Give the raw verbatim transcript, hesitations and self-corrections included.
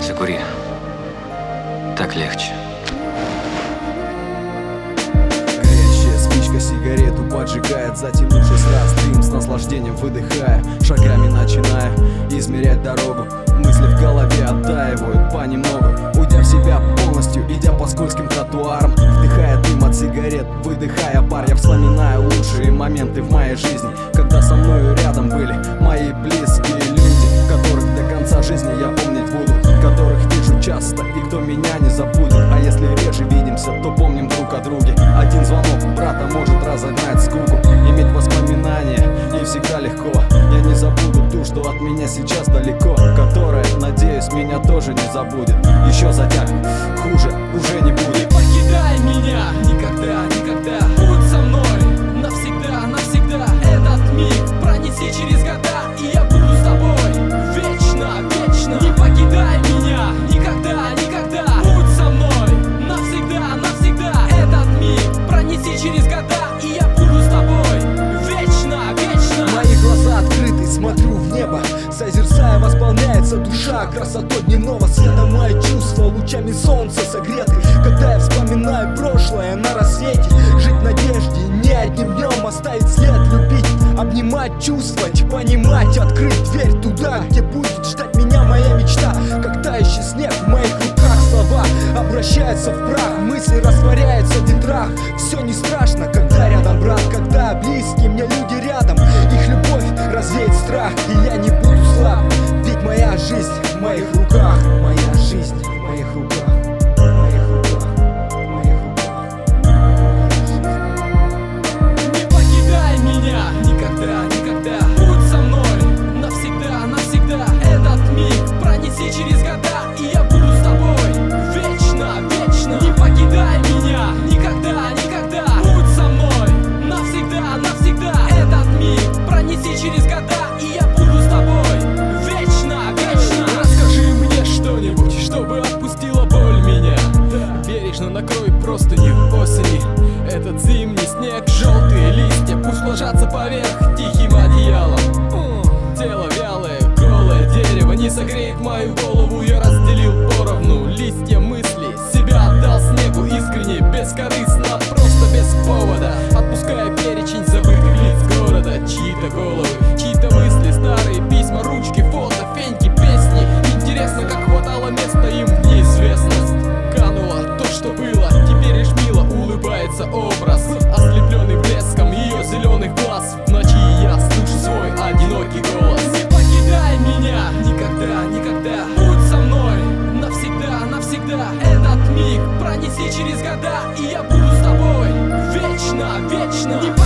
закури. Так легче. Горящая спичка сигарету поджигает, затянувшись раз дым, с наслаждением выдыхая, шагами начиная измерять дорогу. Мысли в голове оттаивают понемногу, уйдя в себя полностью, идя по скользким тротуарам, вдыхая дым от сигарет, выдыхая пар. Я вспоминаю лучшие моменты в моей жизни, когда со мною рядом были мои близкие люди, которых до конца жизни я помнить буду, которых вижу часто и кто меня не забудет. А если реже видимся, то помним друг о друге. Один звонок брата может разогнать скуку. Иметь воспоминания не всегда легко. Я не забуду ту, что от меня сейчас далеко, которая, надеюсь, меня тоже не забудет. Еще затяг, хуже уже не будет. Не покидай меня никогда, никогда. Будь со мной навсегда, навсегда. Этот миг пронеси через года, и я буду с тобой вечно, вечно. Не покидай меня никогда, никогда. Будь со мной навсегда, навсегда. Этот миг пронеси через года, и я буду с тобой вечно, вечно. Мои глаза открыты, смотрю в небо, созерцая, восполняется душа красотой дневного света. Мои чувства лучами солнца согреты, когда я вспоминаю прошлое на рассвете. Жить в надежде, не одним днем оставить след. Любить, обнимать, чувствовать, понимать, открыть дверь туда, где будет ждать меня моя мечта. Как тающий снег в моих руках, слова обращаются в прах, мысли растворяются в ветрах. Все не страшно, когда рядом брат, когда близкие мне люди рядом. Их любовь развеет страх, и я не буду слаб, ведь моя жизнь в моих руках. Моя жизнь в моих руках. В моих руках. В моих руках. Не покидай меня никогда, никогда. Будь со мной навсегда, навсегда. Этот миг пронеси через года, и я буду с тобой вечно, вечно. Не покидай меня никогда, никогда. Будь со мной навсегда, навсегда. Этот миг пронеси через года, и я буду с тобой вечно, вечно. Расскажи мне что-нибудь, чтобы отпустила боль меня. Бережно накрой простыню осени. Этот зимний снег, желтые листья пусть ложатся поверх тихим одеялом. М, Тело вялое, голое дерево не согреет мою голову. Я разделил поровну листья мысли, себя отдал снегу искренне, бескорыстно, просто без повода. Отпуская перечень забытых лиц города, чьи-то головы, чьи-то мысли, старые письма, ручки, фото, феньки, песни. Интересно, как хватало места им в неизвестность. Кануло то, что было, теперь лишь мило улыбается образ, ослепленный блеском ее зеленых глаз. В ночи я слышу свой одинокий голос. Не покидай меня никогда, никогда. Будь со мной навсегда, навсегда. Этот миг пронеси через года, и я буду с тобой вечно, вечно. Не